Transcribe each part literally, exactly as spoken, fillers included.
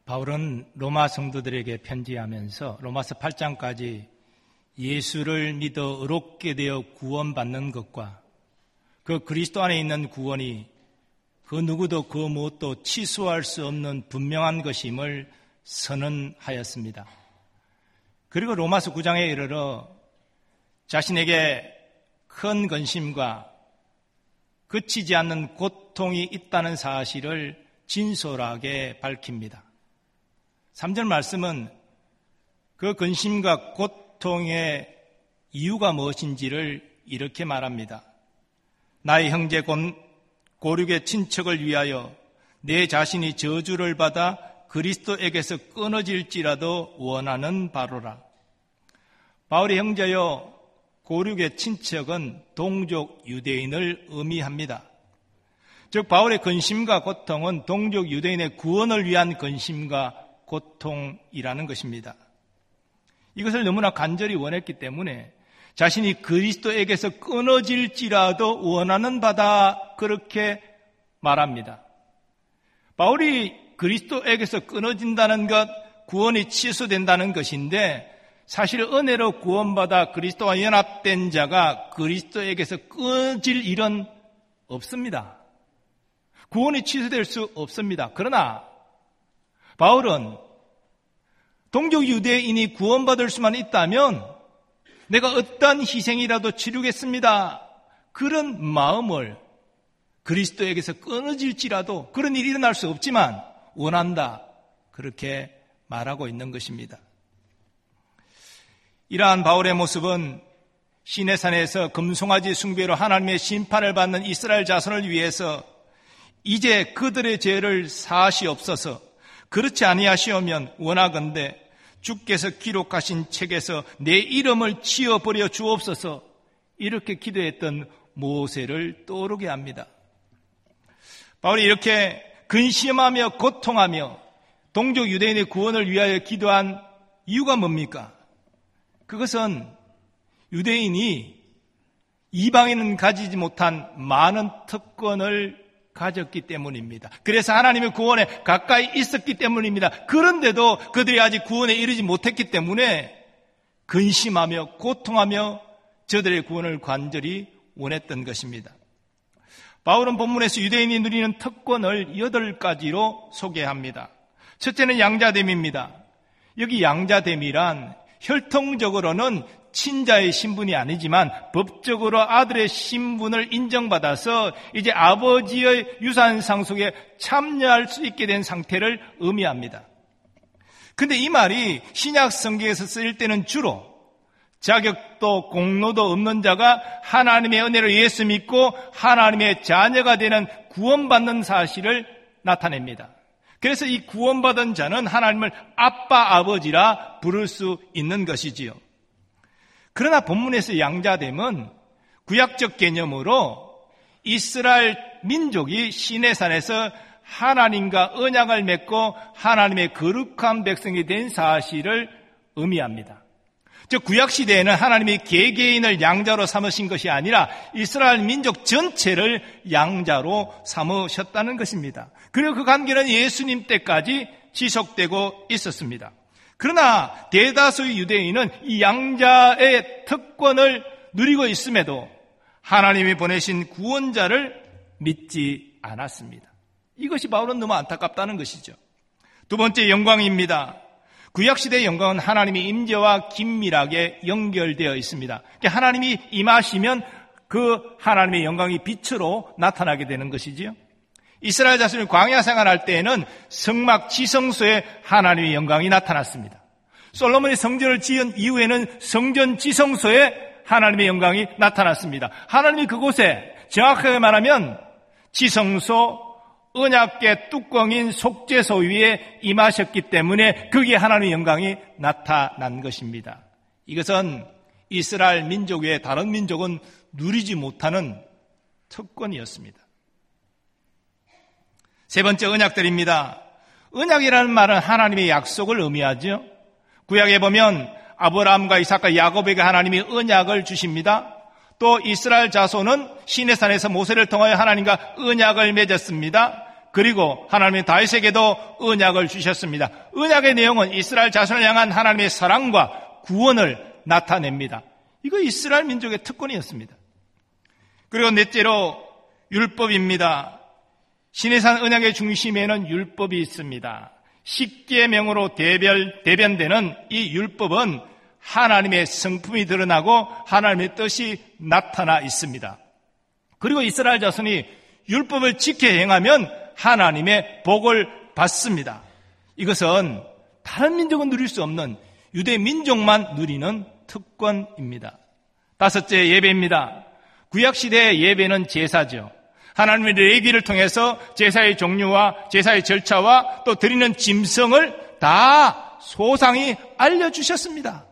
바울은 로마 성도들에게 편지하면서 로마서 팔 장까지 예수를 믿어 의롭게 되어 구원받는 것과 그 그리스도 안에 있는 구원이 그 누구도 그 무엇도 취소할 수 없는 분명한 것임을 선언하였습니다. 그리고 로마서 구 장에 이르러 자신에게 큰 근심과 그치지 않는 고통이 있다는 사실을 진솔하게 밝힙니다. 삼 절 말씀은 그 근심과 고통의 이유가 무엇인지를 이렇게 말합니다. 나의 형제 고륙의 친척을 위하여 내 자신이 저주를 받아 그리스도에게서 끊어질지라도 원하는 바로라. 바울의 형제여 고륙의 친척은 동족 유대인을 의미합니다. 즉 바울의 근심과 고통은 동족 유대인의 구원을 위한 근심과 고통이라는 것입니다. 이것을 너무나 간절히 원했기 때문에 자신이 그리스도에게서 끊어질지라도 원하는 바다 그렇게 말합니다. 바울이 그리스도에게서 끊어진다는 것, 구원이 취소된다는 것인데 사실 은혜로 구원받아 그리스도와 연합된 자가 그리스도에게서 끊어질 일은 없습니다. 구원이 취소될 수 없습니다. 그러나 바울은 동족 유대인이 구원받을 수만 있다면 내가 어떠한 희생이라도 치르겠습니다. 그런 마음을 그리스도에게서 끊어질지라도 그런 일이 일어날 수 없지만 원한다. 그렇게 말하고 있는 것입니다. 이러한 바울의 모습은 시내산에서 금송아지 숭배로 하나님의 심판을 받는 이스라엘 자손을 위해서 이제 그들의 죄를 사하시옵소서. 그렇지 아니하시오면 원하건대 주께서 기록하신 책에서 내 이름을 지워버려 주옵소서. 이렇게 기도했던 모세를 떠오르게 합니다. 바울이 이렇게 근심하며 고통하며 동족 유대인의 구원을 위하여 기도한 이유가 뭡니까? 그것은 유대인이 이방인은 가지지 못한 많은 특권을 가졌기 때문입니다. 그래서 하나님의 구원에 가까이 있었기 때문입니다. 그런데도 그들이 아직 구원에 이르지 못했기 때문에 근심하며 고통하며 저들의 구원을 간절히 원했던 것입니다. 바울은 본문에서 유대인이 누리는 특권을 여덟 가지로 소개합니다. 첫째는 양자됨입니다. 여기 양자됨이란 혈통적으로는 친자의 신분이 아니지만 법적으로 아들의 신분을 인정받아서 이제 아버지의 유산 상속에 참여할 수 있게 된 상태를 의미합니다. 그런데 이 말이 신약 성경에서 쓰일 때는 주로 자격도 공로도 없는 자가 하나님의 은혜로 예수 믿고 하나님의 자녀가 되는 구원받는 사실을 나타냅니다. 그래서 이 구원받은 자는 하나님을 아빠, 아버지라 부를 수 있는 것이지요. 그러나 본문에서 양자됨은 구약적 개념으로 이스라엘 민족이 시내산에서 하나님과 언약을 맺고 하나님의 거룩한 백성이 된 사실을 의미합니다. 즉 구약시대에는 하나님이 개개인을 양자로 삼으신 것이 아니라 이스라엘 민족 전체를 양자로 삼으셨다는 것입니다. 그리고 그 관계는 예수님 때까지 지속되고 있었습니다. 그러나 대다수의 유대인은 이 양자의 특권을 누리고 있음에도 하나님이 보내신 구원자를 믿지 않았습니다. 이것이 바울은 너무 안타깝다는 것이죠. 두 번째 영광입니다. 구약시대의 영광은 하나님의 임재와 긴밀하게 연결되어 있습니다. 하나님이 임하시면 그 하나님의 영광이 빛으로 나타나게 되는 것이지요. 이스라엘 자손이 광야 생활할 때에는 성막 지성소에 하나님의 영광이 나타났습니다. 솔로몬이 성전을 지은 이후에는 성전 지성소에 하나님의 영광이 나타났습니다. 하나님이 그곳에 정확하게 말하면 지성소 언약궤 뚜껑인 속죄소 위에 임하셨기 때문에 거기에 하나님의 영광이 나타난 것입니다. 이것은 이스라엘 민족 외에 다른 민족은 누리지 못하는 특권이었습니다. 세 번째 언약들입니다. 언약이라는 말은 하나님의 약속을 의미하죠. 구약에 보면 아브라함과 이삭과 야곱에게 하나님이 언약을 주십니다. 또 이스라엘 자손은 시내산에서 모세를 통하여 하나님과 언약을 맺었습니다. 그리고 하나님이 다윗에게도 언약을 주셨습니다. 언약의 내용은 이스라엘 자손을 향한 하나님의 사랑과 구원을 나타냅니다. 이거 이스라엘 민족의 특권이었습니다. 그리고 넷째로 율법입니다. 시내산 언약의 중심에는 율법이 있습니다. 십계명으로 대별, 대변되는 이 율법은 하나님의 성품이 드러나고 하나님의 뜻이 나타나 있습니다. 그리고 이스라엘 자손이 율법을 지켜 행하면 하나님의 복을 받습니다. 이것은 다른 민족은 누릴 수 없는 유대 민족만 누리는 특권입니다. 다섯째, 예배입니다. 구약시대의 예배는 제사죠. 하나님의 레위기를 통해서 제사의 종류와 제사의 절차와 또 드리는 짐승을 다 소상히 알려주셨습니다.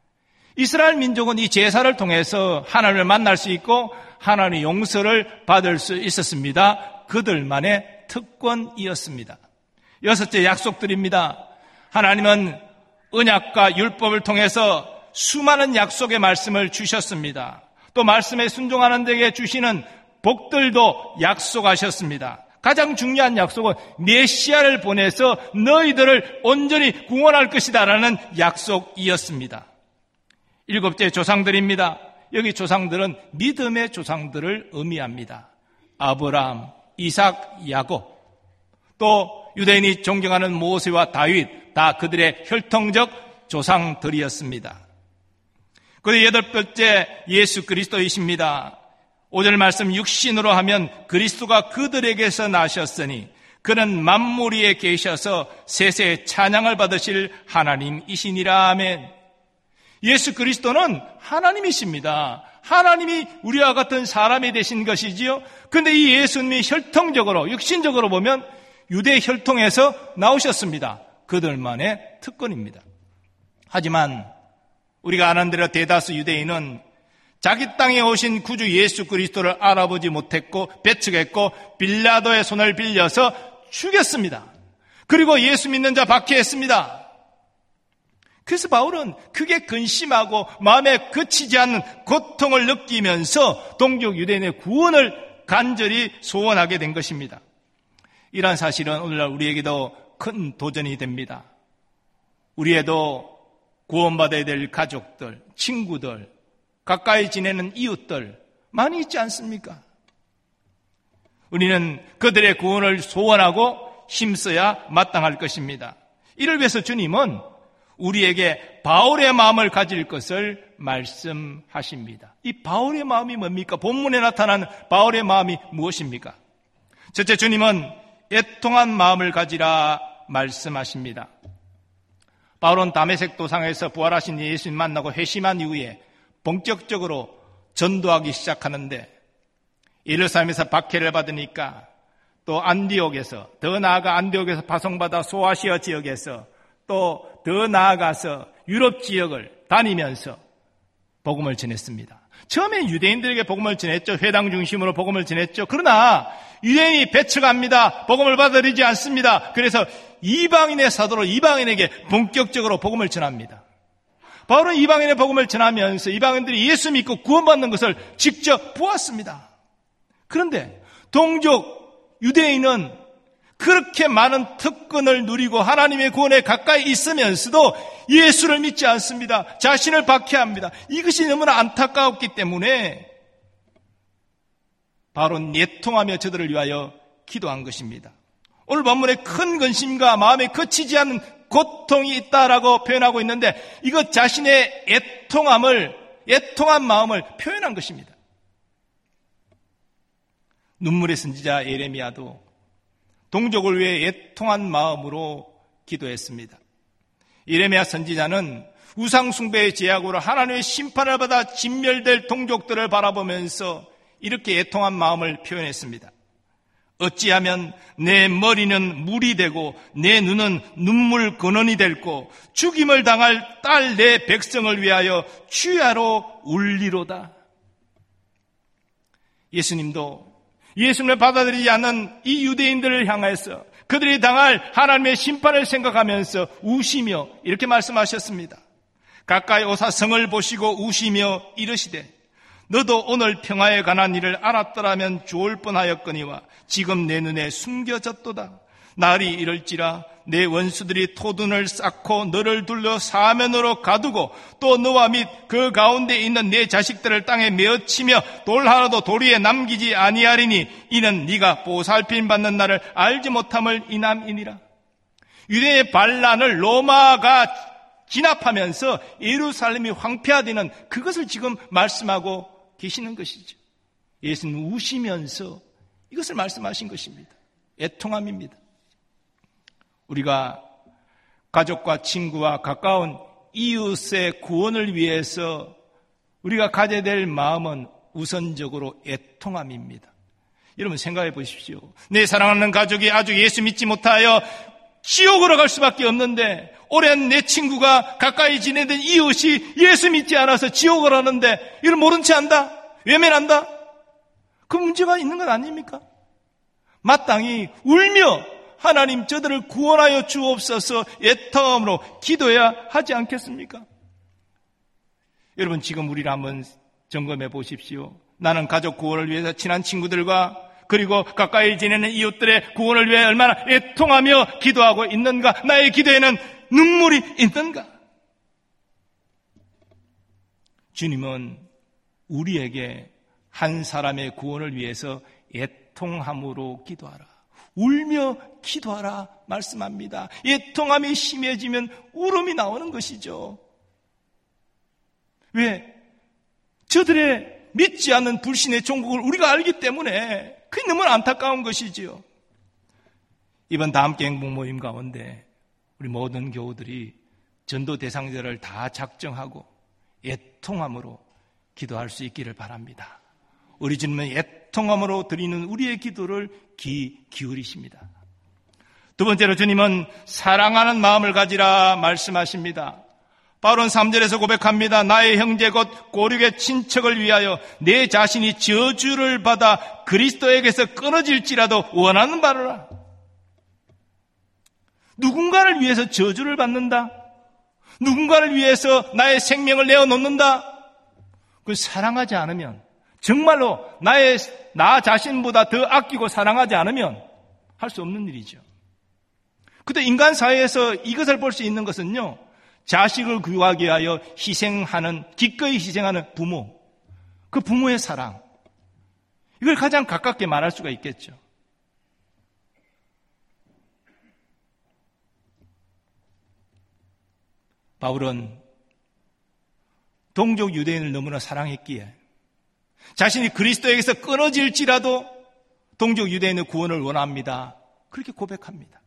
이스라엘 민족은 이 제사를 통해서 하나님을 만날 수 있고 하나님의 용서를 받을 수 있었습니다. 그들만의 특권이었습니다. 여섯째, 약속들입니다. 하나님은 언약과 율법을 통해서 수많은 약속의 말씀을 주셨습니다. 또 말씀에 순종하는 데에 주시는 복들도 약속하셨습니다. 가장 중요한 약속은 메시아를 보내서 너희들을 온전히 구원할 것이다라는 약속이었습니다. 일곱째, 조상들입니다. 여기 조상들은 믿음의 조상들을 의미합니다. 아브라함, 이삭, 야곱, 또 유대인이 존경하는 모세와 다윗, 다 그들의 혈통적 조상들이었습니다. 그리고 여덟 번째, 예수 그리스도이십니다. 오절 말씀, 육신으로 하면 그리스도가 그들에게서 나셨으니 그는 만물 위에 계셔서 세세 찬양을 받으실 하나님이시니라. 아멘. 예수 그리스도는 하나님이십니다. 하나님이 우리와 같은 사람이 되신 것이지요. 그런데 이 예수님이 혈통적으로, 육신적으로 보면 유대 혈통에서 나오셨습니다. 그들만의 특권입니다. 하지만 우리가 아는 대로 대다수 유대인은 자기 땅에 오신 구주 예수 그리스도를 알아보지 못했고 배척했고 빌라도의 손을 빌려서 죽였습니다. 그리고 예수 믿는 자 박해했습니다. 그래서 바울은 크게 근심하고 마음에 그치지 않는 고통을 느끼면서 동족 유대인의 구원을 간절히 소원하게 된 것입니다. 이러한 사실은 오늘날 우리에게도 큰 도전이 됩니다. 우리에도 구원받아야 될 가족들, 친구들, 가까이 지내는 이웃들 많이 있지 않습니까? 우리는 그들의 구원을 소원하고 힘써야 마땅할 것입니다. 이를 위해서 주님은 우리에게 바울의 마음을 가질 것을 말씀하십니다. 이 바울의 마음이 뭡니까? 본문에 나타난 바울의 마음이 무엇입니까? 첫째, 주님은 애통한 마음을 가지라 말씀하십니다. 바울은 다메섹 도상에서 부활하신 예수님 만나고 회심한 이후에 본격적으로 전도하기 시작하는데 예루살렘에서 박해를 받으니까 또 안디옥에서, 더 나아가 안디옥에서 파송받아 소아시아 지역에서, 또 더 나아가서 유럽 지역을 다니면서 복음을 전했습니다. 처음에 유대인들에게 복음을 전했죠. 회당 중심으로 복음을 전했죠. 그러나 유대인이 배척합니다. 복음을 받아들이지 않습니다. 그래서 이방인의 사도로 이방인에게 본격적으로 복음을 전합니다. 바울은 이방인의 복음을 전하면서 이방인들이 예수 믿고 구원받는 것을 직접 보았습니다. 그런데 동족 유대인은 그렇게 많은 특권을 누리고 하나님의 구원에 가까이 있으면서도 예수를 믿지 않습니다. 자신을 박해합니다. 이것이 너무나 안타까웠기 때문에 바로 내통하며 저들을 위하여 기도한 것입니다. 오늘 본문에 큰 근심과 마음에 그치지 않는 고통이 있다라고 표현하고 있는데 이것 자신의 애통함을, 애통한 마음을 표현한 것입니다. 눈물의 선지자 예레미야도 동족을 위해 애통한 마음으로 기도했습니다. 예레미야 선지자는 우상 숭배의 제약으로 하나님의 심판을 받아 진멸될 동족들을 바라보면서 이렇게 애통한 마음을 표현했습니다. 어찌하면 내 머리는 물이 되고 내 눈은 눈물 근원이 될고 죽임을 당할 딸 내 백성을 위하여 주야로 울리로다. 예수님도 예수님을 받아들이지 않는 이 유대인들을 향해서 그들이 당할 하나님의 심판을 생각하면서 우시며 이렇게 말씀하셨습니다. 가까이 오사 성을 보시고 우시며 이르시되 너도 오늘 평화에 관한 일을 알았더라면 좋을 뻔하였거니와 지금 내 눈에 숨겨졌도다. 날이 이럴지라 내 원수들이 토둔을 쌓고 너를 둘러 사면으로 가두고 또 너와 및 그 가운데 있는 내 자식들을 땅에 메어치며 돌 하나도 도리에 남기지 아니하리니 이는 네가 보살핌 받는 날을 알지 못함을 인함이니라. 유대의 반란을 로마가 진압하면서 예루살렘이 황폐화되는 그것을 지금 말씀하고 계시는 것이죠. 예수는 우시면서 이것을 말씀하신 것입니다. 애통함입니다. 우리가 가족과 친구와 가까운 이웃의 구원을 위해서 우리가 가져야 될 마음은 우선적으로 애통함입니다. 여러분 생각해 보십시오. 내 사랑하는 가족이 아주 예수 믿지 못하여 지옥으로 갈 수밖에 없는데 오랜 내 친구가 가까이 지내던 이웃이 예수 믿지 않아서 지옥을 하는데 이걸 모른 채 한다? 외면한다? 그 문제가 있는 것 아닙니까? 마땅히 울며 하나님 저들을 구원하여 주옵소서 애통함으로 기도해야 하지 않겠습니까? 여러분 지금 우리를 한번 점검해 보십시오. 나는 가족 구원을 위해서 친한 친구들과 그리고 가까이 지내는 이웃들의 구원을 위해 얼마나 애통하며 기도하고 있는가? 나의 기도에는 눈물이 있는가? 주님은 우리에게 한 사람의 구원을 위해서 애통함으로 기도하라, 울며 기도하라 말씀합니다. 애통함이 심해지면 울음이 나오는 것이죠. 왜? 저들의 믿지 않는 불신의 종국을 우리가 알기 때문에 그게 너무 안타까운 것이지요. 이번 다함께 행복 모임 가운데 우리 모든 교우들이 전도 대상자를 다 작정하고 애통함으로 기도할 수 있기를 바랍니다. 우리 주님은 애통함으로 드리는 우리의 기도를 귀 기울이십니다. 두 번째로 주님은 사랑하는 마음을 가지라 말씀하십니다. 바울은 삼 절에서 고백합니다. 나의 형제 곧 고륙의 친척을 위하여 내 자신이 저주를 받아 그리스도에게서 끊어질지라도 원하는 바로라. 누군가를 위해서 저주를 받는다? 누군가를 위해서 나의 생명을 내어놓는다? 그걸 사랑하지 않으면, 정말로 나의 나 자신보다 더 아끼고 사랑하지 않으면 할 수 없는 일이죠. 그때 인간 사회에서 이것을 볼 수 있는 것은요, 자식을 구하기 위하여 희생하는, 기꺼이 희생하는 부모, 그 부모의 사랑, 이걸 가장 가깝게 말할 수가 있겠죠. 바울은 동족 유대인을 너무나 사랑했기에 자신이 그리스도에게서 끊어질지라도 동족 유대인의 구원을 원합니다. 그렇게 고백합니다.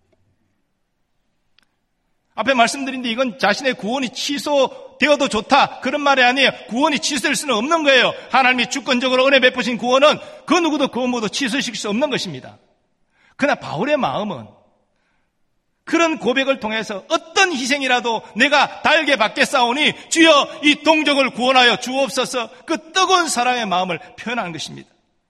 앞에 말씀드린 데 이건 자신의 구원이 취소되어도 좋다, 그런 말이 아니에요. 구원이 취소될 수는 없는 거예요. 하나님이 주권적으로 은혜 베푸신 구원은 그 누구도 그 무엇도 취소시킬 수 없는 것입니다. 그러나 바울의 마음은 그런 고백을 통해서 어떤 희생이라도 내가 달게 받겠사오니 주여 이 동족을 구원하여 주옵소서, 그 뜨거운 사랑의 마음을 표현하는 것입니다.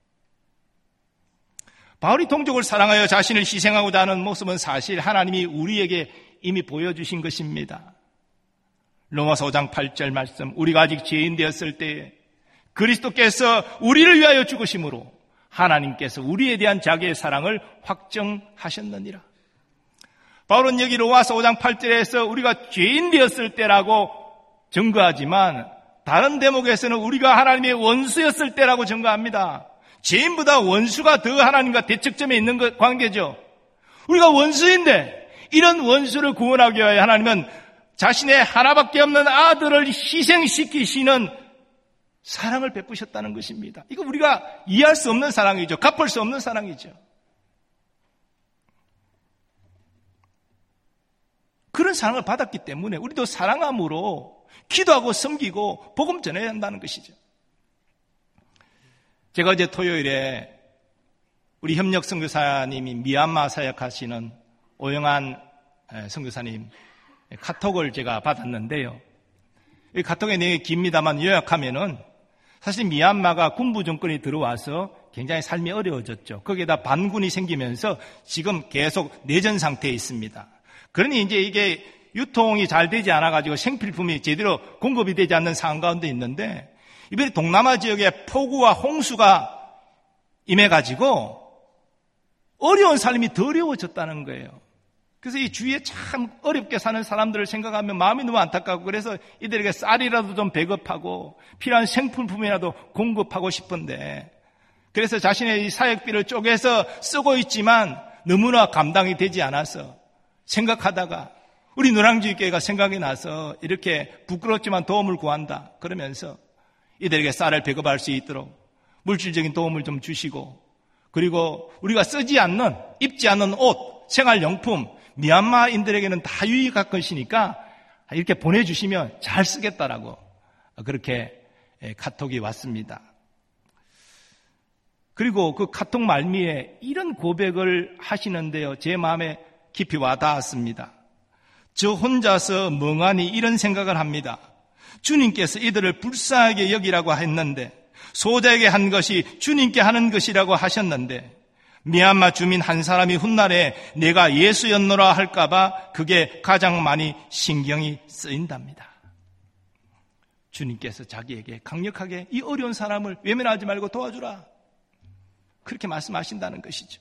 바울이 동족을 사랑하여 자신을 희생하고자 하는 모습은 사실 하나님이 우리에게 이미 보여주신 것입니다. 로마서 오 장 팔 절 말씀, 우리가 아직 죄인 되었을 때에 그리스도께서 우리를 위하여 죽으심으로 하나님께서 우리에 대한 자기의 사랑을 확정하셨느니라. 바울은 여기 로마서 오 장 팔 절에서 우리가 죄인 되었을 때라고 증거하지만 다른 대목에서는 우리가 하나님의 원수였을 때라고 증거합니다. 죄인보다 원수가 더 하나님과 대척점에 있는 관계죠. 우리가 원수인데 이런 원수를 구원하기 위하여 하나님은 자신의 하나밖에 없는 아들을 희생시키시는 사랑을 베푸셨다는 것입니다. 이거 우리가 이해할 수 없는 사랑이죠. 갚을 수 없는 사랑이죠. 그런 사랑을 받았기 때문에 우리도 사랑함으로 기도하고 섬기고 복음 전해야 한다는 것이죠. 제가 어제 토요일에 우리 협력 선교사님이 미얀마 사역하시는 오영환 선교사님 카톡을 제가 받았는데요. 이 카톡의 내용이 깁니다만 요약하면은 사실 미얀마가 군부 정권이 들어와서 굉장히 삶이 어려워졌죠. 거기에다 반군이 생기면서 지금 계속 내전 상태에 있습니다. 그러니 이제 이게 유통이 잘 되지 않아가지고 생필품이 제대로 공급이 되지 않는 상황 가운데 있는데 이번에 동남아 지역에 폭우와 홍수가 임해가지고 어려운 삶이 더 어려워졌다는 거예요. 그래서 이 주위에 참 어렵게 사는 사람들을 생각하면 마음이 너무 안타깝고, 그래서 이들에게 쌀이라도 좀 배급하고 필요한 생필품이라도 공급하고 싶은데, 그래서 자신의 이 사역비를 쪼개서 쓰고 있지만 너무나 감당이 되지 않아서 생각하다가 우리 노량진교회가 생각이 나서 이렇게 부끄럽지만 도움을 구한다 그러면서 이들에게 쌀을 배급할 수 있도록 물질적인 도움을 좀 주시고, 그리고 우리가 쓰지 않는, 입지 않는 옷, 생활용품, 미얀마인들에게는 다 유익할 것이니까 이렇게 보내주시면 잘 쓰겠다라고 그렇게 카톡이 왔습니다. 그리고 그 카톡 말미에 이런 고백을 하시는데요, 제 마음에 깊이 와닿았습니다. 저 혼자서 멍하니 이런 생각을 합니다. 주님께서 이들을 불쌍하게 여기라고 했는데, 소자에게 한 것이 주님께 하는 것이라고 하셨는데, 미얀마 주민 한 사람이 훗날에 내가 예수였노라 할까봐 그게 가장 많이 신경이 쓰인답니다. 주님께서 자기에게 강력하게 이 어려운 사람을 외면하지 말고 도와주라, 그렇게 말씀하신다는 것이죠.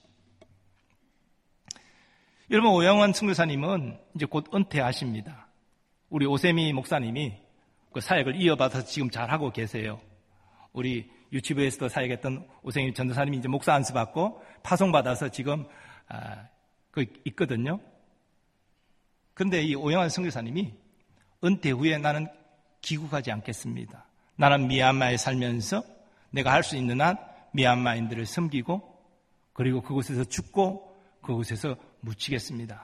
여러분, 오영원 선교사님은 이제 곧 은퇴하십니다. 우리 오세미 목사님이 그 사역을 이어받아서 지금 잘하고 계세요. 우리 유치부에서도 사역했던 오세미 전도사님이 이제 목사 안수 받고 파송받아서 지금 아, 그 있거든요. 그런데 이 오영환 선교사님이 은퇴 후에 나는 귀국하지 않겠습니다. 나는 미얀마에 살면서 내가 할 수 있는 한 미얀마인들을 섬기고, 그리고 그곳에서 죽고 그곳에서 묻히겠습니다.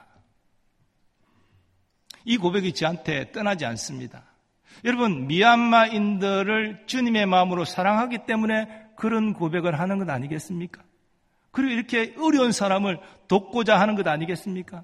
이 고백이 저한테 떠나지 않습니다. 여러분, 미얀마인들을 주님의 마음으로 사랑하기 때문에 그런 고백을 하는 것 아니겠습니까? 그리고 이렇게 어려운 사람을 돕고자 하는 것 아니겠습니까?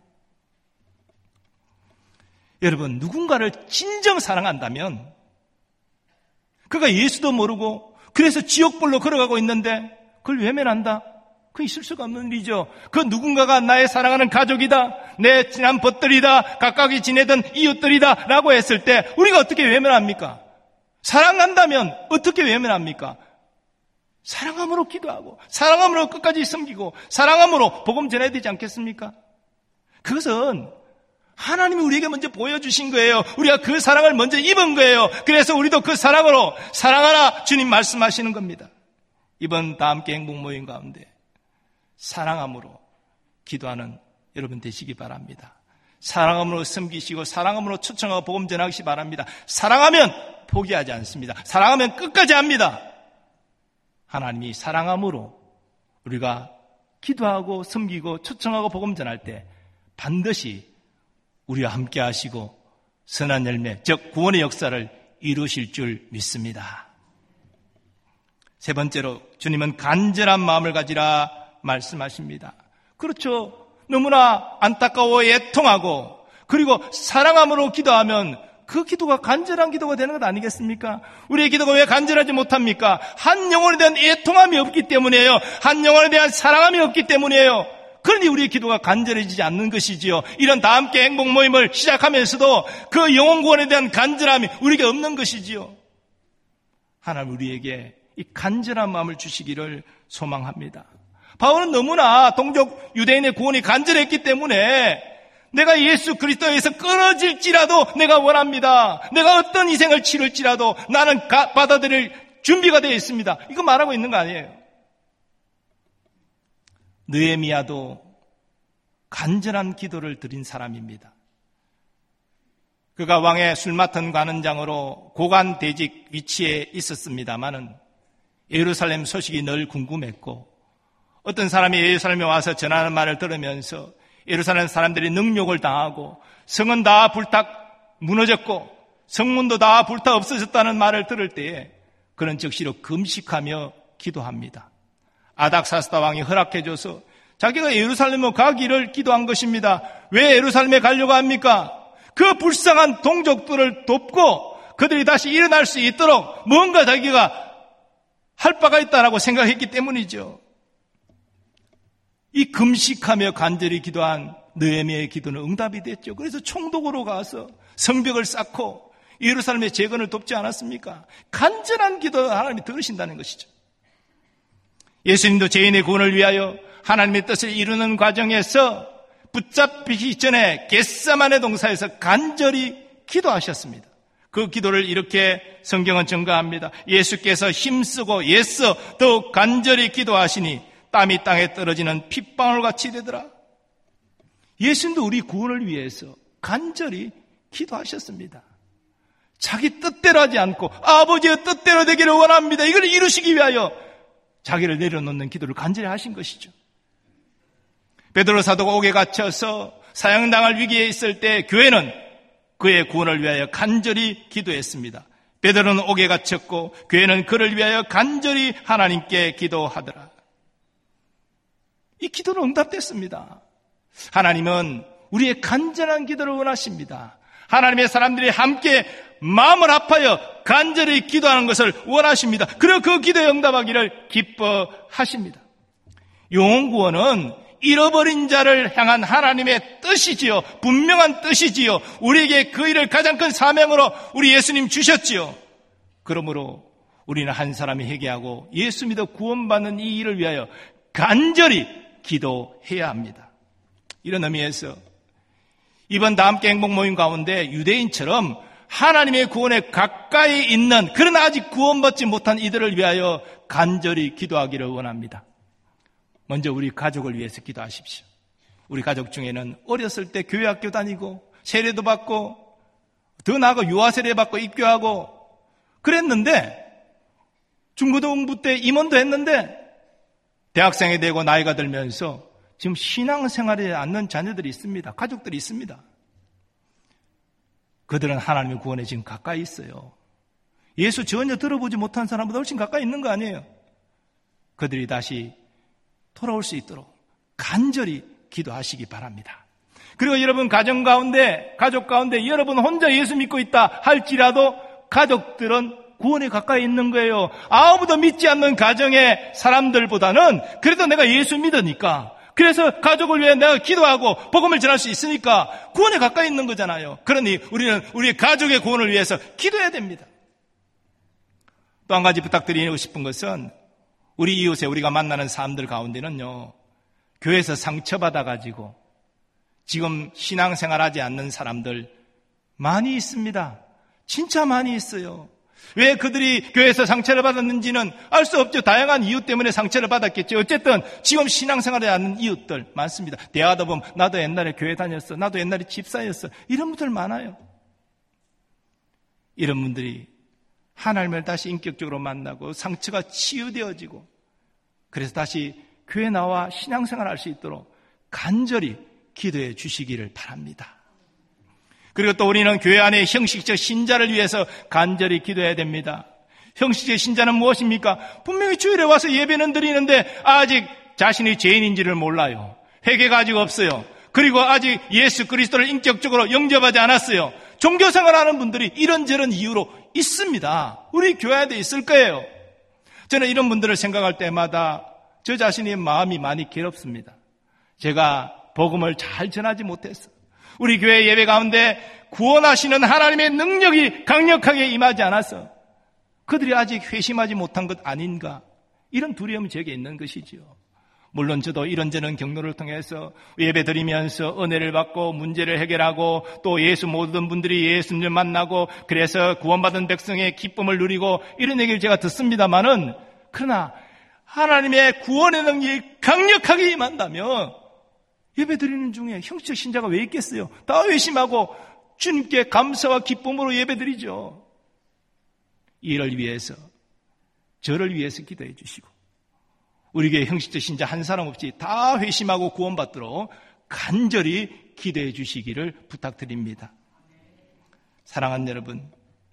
여러분, 누군가를 진정 사랑한다면 그가 예수도 모르고 그래서 지옥불로 걸어가고 있는데 그걸 외면한다? 그 있을 수가 없는 일이죠. 그 누군가가 나의 사랑하는 가족이다, 내 친한 벗들이다, 가까이 지내던 이웃들이다 라고 했을 때 우리가 어떻게 외면합니까? 사랑한다면 어떻게 외면합니까? 사랑함으로 기도하고 사랑함으로 끝까지 섬기고 사랑함으로 복음 전해야 되지 않겠습니까? 그것은 하나님이 우리에게 먼저 보여주신 거예요. 우리가 그 사랑을 먼저 입은 거예요. 그래서 우리도 그 사랑으로 사랑하라 주님 말씀하시는 겁니다. 이번 다 함께 행복 모임 가운데 사랑함으로 기도하는 여러분 되시기 바랍니다. 사랑함으로 섬기시고 사랑함으로 초청하고 복음 전하시기 바랍니다. 사랑하면 포기하지 않습니다. 사랑하면 끝까지 합니다. 하나님이 사랑함으로 우리가 기도하고 섬기고 초청하고 복음 전할 때 반드시 우리와 함께 하시고 선한 열매, 즉 구원의 역사를 이루실 줄 믿습니다. 세 번째로 주님은 간절한 마음을 가지라 말씀하십니다. 그렇죠. 너무나 안타까워 애통하고 그리고 사랑함으로 기도하면 그 기도가 간절한 기도가 되는 것 아니겠습니까? 우리의 기도가 왜 간절하지 못합니까? 한 영혼에 대한 애통함이 없기 때문이에요. 한 영혼에 대한 사랑함이 없기 때문이에요. 그러니 우리의 기도가 간절해지지 않는 것이지요. 이런 다 함께 행복 모임을 시작하면서도 그 영혼 구원에 대한 간절함이 우리에게 없는 것이지요. 하나님 우리에게 이 간절한 마음을 주시기를 소망합니다. 바울은 너무나 동족 유대인의 구원이 간절했기 때문에 내가 예수 그리스도에서 끊어질지라도 내가 원합니다. 내가 어떤 희생을 치를지라도 나는 받아들일 준비가 되어 있습니다. 이거 말하고 있는 거 아니에요. 느헤미야도 간절한 기도를 드린 사람입니다. 그가 왕의 술 맡은 관원장으로 고관 대직 위치에 있었습니다마는 예루살렘 소식이 늘 궁금했고 어떤 사람이 예루살렘에 와서 전하는 말을 들으면서 예루살렘 사람들이 능욕을 당하고 성은 다 불타 무너졌고 성문도 다 불타 없어졌다는 말을 들을 때에 그는 즉시로 금식하며 기도합니다. 아닥사스다 왕이 허락해줘서 자기가 예루살렘으로 가기를 기도한 것입니다. 왜 예루살렘에 가려고 합니까? 그 불쌍한 동족들을 돕고 그들이 다시 일어날 수 있도록 뭔가 자기가 할 바가 있다라고 생각했기 때문이죠. 이 금식하며 간절히 기도한 느헤미야의 기도는 응답이 됐죠. 그래서 총독으로 가서 성벽을 쌓고 예루살렘의 재건을 돕지 않았습니까? 간절한 기도 하나님이 들으신다는 것이죠. 예수님도 죄인의 구원을 위하여 하나님의 뜻을 이루는 과정에서 붙잡히기 전에 겟세마네 동산에서 간절히 기도하셨습니다. 그 기도를 이렇게 성경은 증가합니다. 예수께서 힘쓰고 애써 더욱 간절히 기도하시니 땀이 땅에 떨어지는 핏방울같이 되더라. 예수님도 우리 구원을 위해서 간절히 기도하셨습니다. 자기 뜻대로 하지 않고 아버지의 뜻대로 되기를 원합니다. 이걸 이루시기 위하여 자기를 내려놓는 기도를 간절히 하신 것이죠. 베드로 사도가 옥에 갇혀서 사형당할 위기에 있을 때 교회는 그의 구원을 위하여 간절히 기도했습니다. 베드로는 옥에 갇혔고 교회는 그를 위하여 간절히 하나님께 기도하더라. 이 기도는 응답됐습니다. 하나님은 우리의 간절한 기도를 원하십니다. 하나님의 사람들이 함께 마음을 합하여 간절히 기도하는 것을 원하십니다. 그리고 그 기도에 응답하기를 기뻐하십니다. 영혼구원은 잃어버린 자를 향한 하나님의 뜻이지요. 분명한 뜻이지요. 우리에게 그 일을 가장 큰 사명으로 우리 예수님 주셨지요. 그러므로 우리는 한 사람이 회개하고 예수 믿어 구원받는 이 일을 위하여 간절히 기도해야 합니다. 이런 의미에서 이번 다함께 행복 모임 가운데 유대인처럼 하나님의 구원에 가까이 있는 그러나 아직 구원받지 못한 이들을 위하여 간절히 기도하기를 원합니다. 먼저 우리 가족을 위해서 기도하십시오. 우리 가족 중에는 어렸을 때 교회 학교 다니고 세례도 받고 더 나아가 유아세례 받고 입교하고 그랬는데 중고등부 때 임원도 했는데 대학생이 되고 나이가 들면서 지금 신앙생활에 않는 자녀들이 있습니다. 가족들이 있습니다. 그들은 하나님의 구원에 지금 가까이 있어요. 예수 전혀 들어보지 못한 사람보다 훨씬 가까이 있는 거 아니에요. 그들이 다시 돌아올 수 있도록 간절히 기도하시기 바랍니다. 그리고 여러분 가정 가운데, 가족 가운데 여러분 혼자 예수 믿고 있다 할지라도 가족들은 구원에 가까이 있는 거예요. 아무도 믿지 않는 가정의 사람들보다는 그래도 내가 예수 믿으니까 그래서 가족을 위해 내가 기도하고 복음을 전할 수 있으니까 구원에 가까이 있는 거잖아요. 그러니 우리는 우리 가족의 구원을 위해서 기도해야 됩니다. 또 한 가지 부탁드리고 싶은 것은 우리 이웃에 우리가 만나는 사람들 가운데는요, 교회에서 상처받아가지고 지금 신앙생활하지 않는 사람들 많이 있습니다. 진짜 많이 있어요. 왜 그들이 교회에서 상처를 받았는지는 알 수 없죠. 다양한 이유 때문에 상처를 받았겠죠. 어쨌든 지금 신앙생활하지 않는 이웃들 많습니다. 대화하다 보면 나도 옛날에 교회 다녔어. 나도 옛날에 집사였어. 이런 분들 많아요. 이런 분들이 하나님을 다시 인격적으로 만나고 상처가 치유되어지고 그래서 다시 교회 나와 신앙생활 할 수 있도록 간절히 기도해 주시기를 바랍니다. 그리고 또 우리는 교회 안에 형식적 신자를 위해서 간절히 기도해야 됩니다. 형식적 신자는 무엇입니까? 분명히 주일에 와서 예배는 드리는데 아직 자신이 죄인인지를 몰라요. 회개가 아직 없어요. 그리고 아직 예수 그리스도를 인격적으로 영접하지 않았어요. 종교생활하는 분들이 이런저런 이유로 있습니다. 우리 교회 안에 있을 거예요. 저는 이런 분들을 생각할 때마다 저 자신의 마음이 많이 괴롭습니다. 제가 복음을 잘 전하지 못했어. 우리 교회 예배 가운데 구원하시는 하나님의 능력이 강력하게 임하지 않아서 그들이 아직 회심하지 못한 것 아닌가, 이런 두려움이 제게 있는 것이지요. 물론 저도 이런저런 경로를 통해서 예배 드리면서 은혜를 받고 문제를 해결하고 또 예수 모든 분들이 예수님을 만나고 그래서 구원받은 백성의 기쁨을 누리고 이런 얘기를 제가 듣습니다만은, 그러나 하나님의 구원의 능력이 강력하게 임한다면 예배 드리는 중에 형식적 신자가 왜 있겠어요? 다 회심하고 주님께 감사와 기쁨으로 예배 드리죠. 이를 위해서, 저를 위해서 기도해 주시고 우리 교회 형식적 신자 한 사람 없이 다 회심하고 구원받도록 간절히 기도해 주시기를 부탁드립니다. 사랑하는 여러분,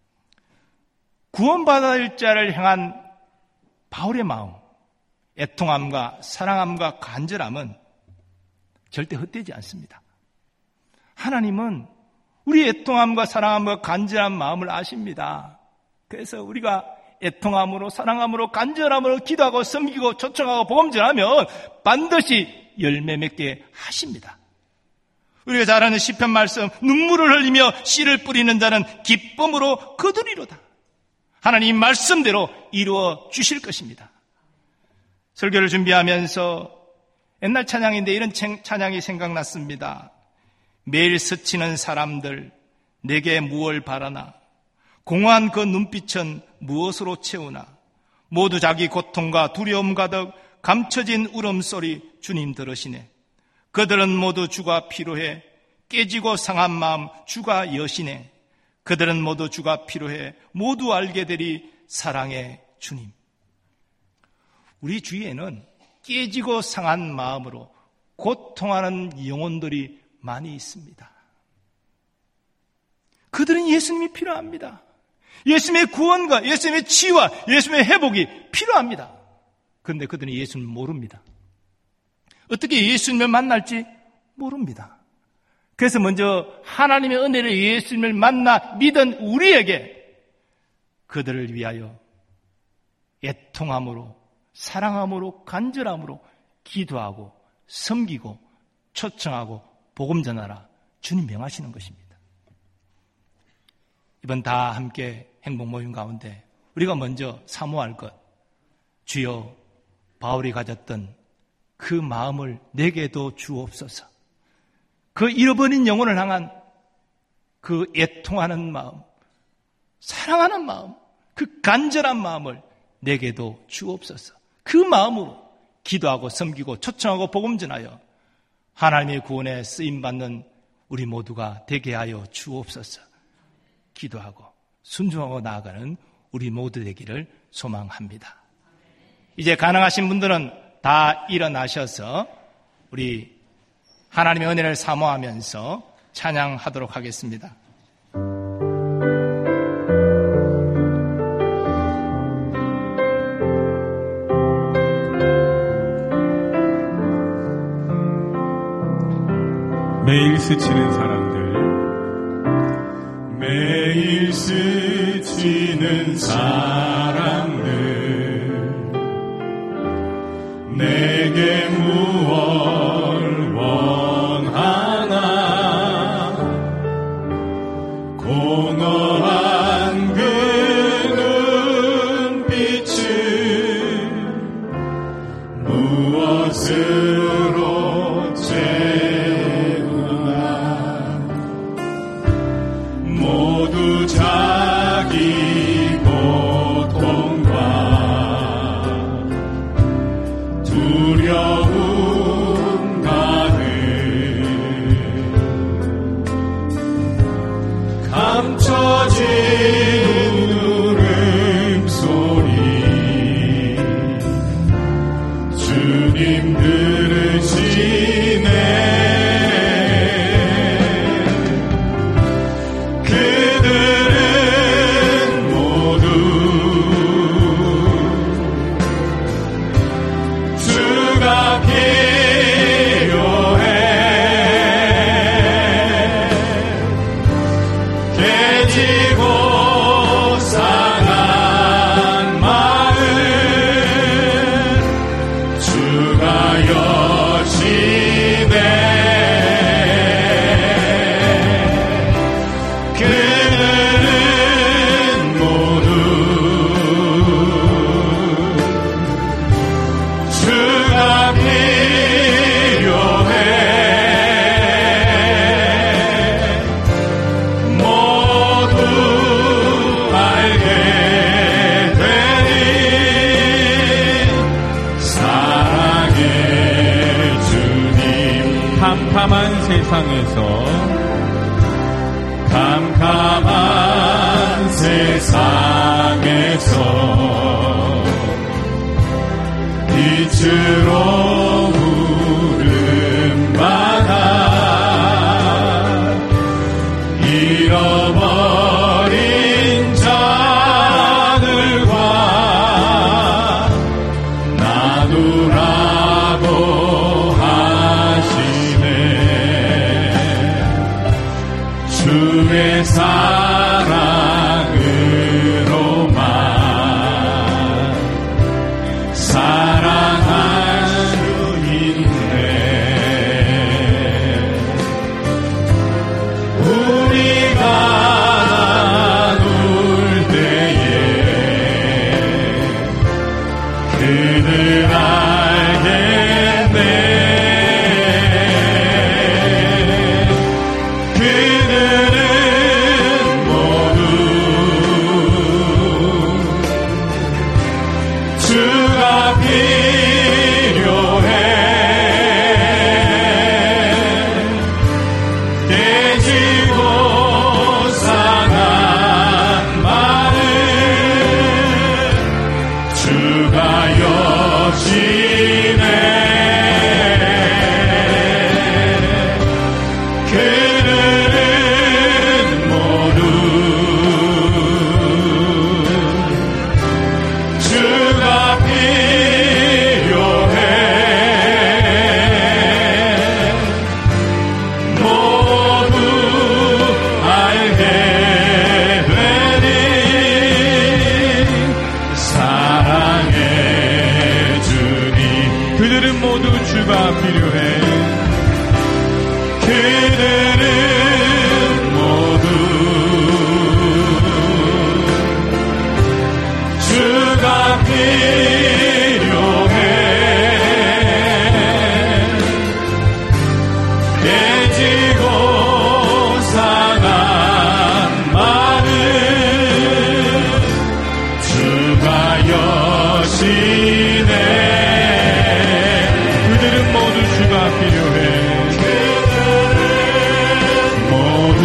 구원받을 자를 향한 바울의 마음, 애통함과 사랑함과 간절함은 절대 헛되지 않습니다. 하나님은 우리 애통함과 사랑함과 간절한 마음을 아십니다. 그래서 우리가 애통함으로 사랑함으로 간절함으로 기도하고 섬기고 초청하고 복음 전하면 반드시 열매 맺게 하십니다. 우리가 잘 아는 시편 말씀, 눈물을 흘리며 씨를 뿌리는 자는 기쁨으로 거두리로다. 하나님 말씀대로 이루어 주실 것입니다. 설교를 준비하면서 옛날 찬양인데 이런 찬양이 생각났습니다. 매일 스치는 사람들 내게 무엇을 바라나, 공허한 그 눈빛은 무엇으로 채우나, 모두 자기 고통과 두려움 가득 감춰진 울음소리 주님 들으시네. 그들은 모두 주가 필요해 깨지고 상한 마음 주가 여시네. 그들은 모두 주가 필요해 모두 알게 되리 사랑의 주님. 우리 주위에는 깨지고 상한 마음으로 고통하는 영혼들이 많이 있습니다. 그들은 예수님이 필요합니다. 예수님의 구원과 예수님의 치유와 예수님의 회복이 필요합니다. 그런데 그들은 예수님을 모릅니다. 어떻게 예수님을 만날지 모릅니다. 그래서 먼저 하나님의 은혜로 예수님을 만나 믿은 우리에게 그들을 위하여 애통함으로, 사랑함으로, 간절함으로 기도하고 섬기고 초청하고 복음 전하라 주님 명하시는 것입니다. 이번 다 함께 행복 모임 가운데 우리가 먼저 사모할 것, 주여 바울이 가졌던 그 마음을 내게도 주옵소서. 그 잃어버린 영혼을 향한 그 애통하는 마음, 사랑하는 마음, 그 간절한 마음을 내게도 주옵소서. 그 마음으로 기도하고 섬기고 초청하고 복음 전하여 하나님의 구원에 쓰임받는 우리 모두가 되게 하여 주옵소서. 기도하고 순종하고 나아가는 우리 모두 되기를 소망합니다. 이제 가능하신 분들은 다 일어나셔서 우리 하나님의 은혜를 사모하면서 찬양하도록 하겠습니다. 매일 스치는 사람들, 매일 스치는 사람들, 내게 무얼 원하나, 공허한 그 눈빛은 무엇으로 채우나, 모두 자기 고통과 두려움 가득 감춰진 울음소리 주님 들으시네. 그들은 모두 주가 필요해 깨지고 상한 마음 주가 여시네. 그들은 모두 주가 필요해 모두 알게 되니 사랑의 주님. 캄캄한 세상에서 캄캄한 세상에서 빛으로 부름받아 잃어버린 자들과 나누라고 하시네. 주의 사랑으로만 사랑할 수 있네.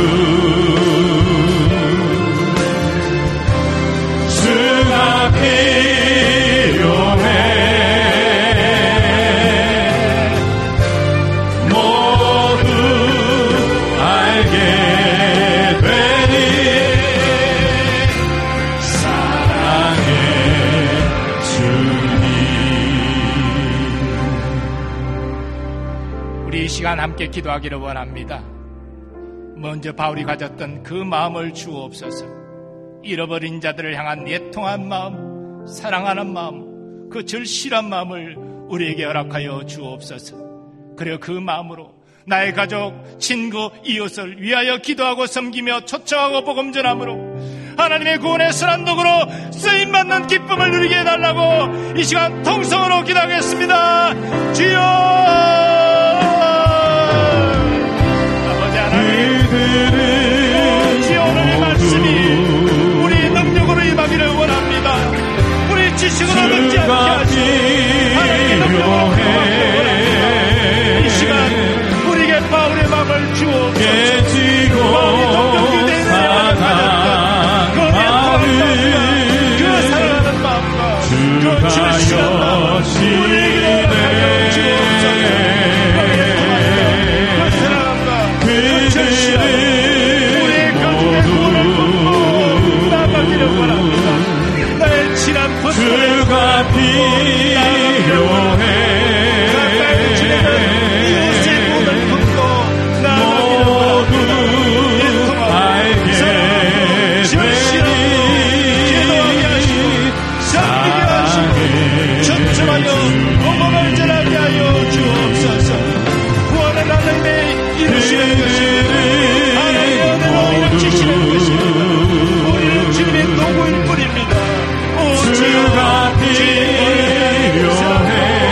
주가 필요해. 모두 알게 되니 사랑해 주님. 우리 이 시간 함께 기도하기를 원합니다. 먼저 바울이 가졌던 그 마음을 주옵소서. 잃어버린 자들을 향한 애통한 마음, 사랑하는 마음, 그 절실한 마음을 우리에게 허락하여 주옵소서. 그리고 그 마음으로 나의 가족, 친구, 이웃을 위하여 기도하고 섬기며 초청하고 복음 전함으로 하나님의 구원의 선한 도구로 쓰임받는 기쁨을 누리게 해달라고 이 시간 통성으로 기도하겠습니다. 주여, 아버지 하나님, 주여, 오늘의 말씀이 우리 능력으로 임하기를 원합니다. 우리 지식으로 얻지 않게 하시고 하나님의 능력으로 임하기를 원합니다. 이 시간 우리에게 바울의 마음을 주옵소서. 바울이 동정 유대인의 마음을 가졌던 그 애통한 마음과 그 사랑하는 마음과 그 절실한 마음 우리에게 하여 주옵소서. 그 애통한 마음, 그 사랑함과 그 절실한 우리의 가족의 구원을 돕고 나아가기를 원합니다. 나의 친한 부모가 필요해. 가까이 지내는 이웃의 구원을 돕고 나아가기를 원합니다. 애통하고 사랑하고 절실하고 기도하게 하시고 섬기게 하시고 초청하여 복음을 전하게 하여 주옵소서. 구원은 하나님의 이루시는 것입니다. 하나님의 은혜로 이루시는 것입니다. 우리는 주님의 도구일 뿐입니다. 오 주가 필요해.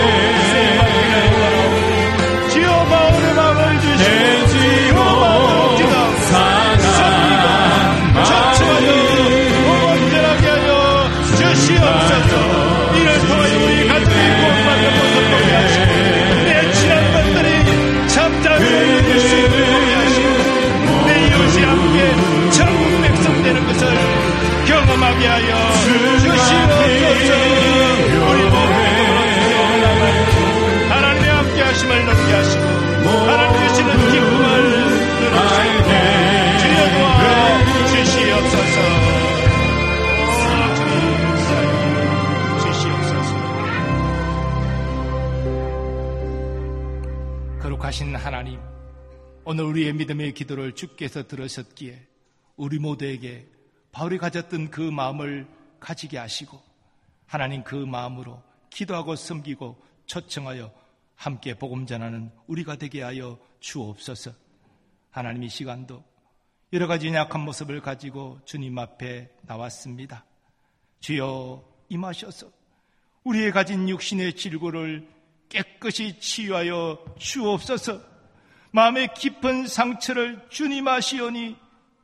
주여, 바울의 마음을 주시고 마음을 기도하고 섬기고 초청하여 복음 전하게 하여 주시옵소서. 이를 통하여 우리 가족이 구원받는 것을 보게 하시고 내 친한 분들이 참자를 이룰 수 있게 보게 하시고 내 이웃이 함께 천국 백성 되는 것을 경험하게 하여 주시옵소서. 우리 모두 하나님의 함께 하심을 넘게 하시고 하나님 주시는 기쁨을 누리시고 주여 도와 주시옵소서. 오 주님 주시옵소서. 거룩하신 하나님, 오늘 우리의 믿음의 기도를 주께서 들으셨기에 우리 모두에게 바울이 가졌던 그 마음을 가지게 하시고 하나님 그 마음으로 기도하고 섬기고 초청하여 함께 복음 전하는 우리가 되게 하여 주옵소서. 하나님, 이 시간도 여러 가지 약한 모습을 가지고 주님 앞에 나왔습니다. 주여, 임하셔서 우리의 가진 육신의 질고를 깨끗이 치유하여 주옵소서. 마음의 깊은 상처를 주님 아시오니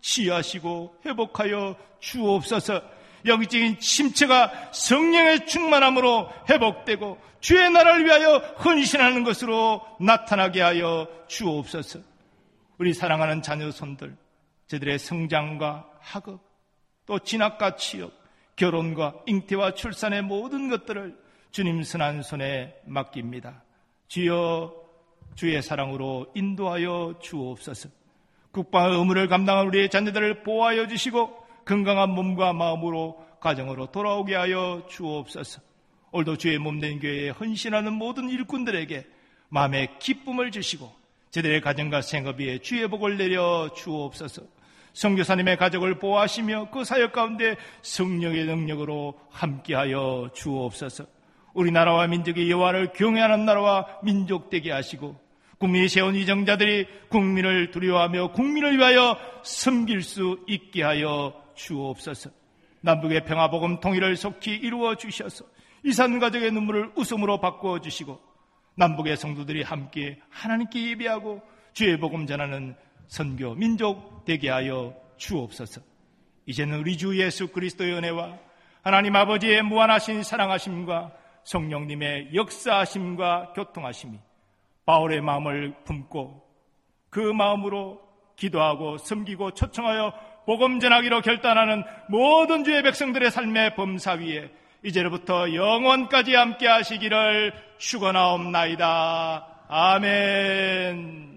치유하시고 회복하여 주옵소서. 영적인 침체가 성령의 충만함으로 회복되고 주의 나라를 위하여 헌신하는 것으로 나타나게 하여 주옵소서. 우리 사랑하는 자녀 손들, 저들의 성장과 학업, 또 진학과 취업, 결혼과 잉태와 출산의 모든 것들을 주님 선한 손에 맡깁니다. 주여, 주의 사랑으로 인도하여 주옵소서. 국방의 의무를 감당한 우리의 자녀들을 보호하여 주시고 건강한 몸과 마음으로 가정으로 돌아오게 하여 주옵소서. 오늘도 주의 몸된 교회에 헌신하는 모든 일꾼들에게 마음의 기쁨을 주시고 저들의 가정과 생업에 주의 복을 내려 주옵소서. 선교사님의 가족을 보호하시며 그 사역 가운데 성령의 능력으로 함께하여 주옵소서. 우리나라와 민족이 여호와를 경외하는 나라와 민족 되게 하시고 국민이 세운 이정자들이 국민을 두려워하며 국민을 위하여 섬길 수 있게 하여 주옵소서. 남북의 평화복음 통일을 속히 이루어 주셔서 이산가족의 눈물을 웃음으로 바꾸어 주시고 남북의 성도들이 함께 하나님께 예배하고 주의 복음 전하는 선교 민족 되게 하여 주옵소서. 이제는 우리 주 예수 그리스도의 은혜와 하나님 아버지의 무한하신 사랑하심과 성령님의 역사하심과 교통하심이 바울의 마음을 품고 그 마음으로 기도하고 섬기고 초청하여 복음 전하기로 결단하는 모든 주의 백성들의 삶의 범사 위에 이제로부터 영원까지 함께 하시기를 축원하옵나이다. 아멘.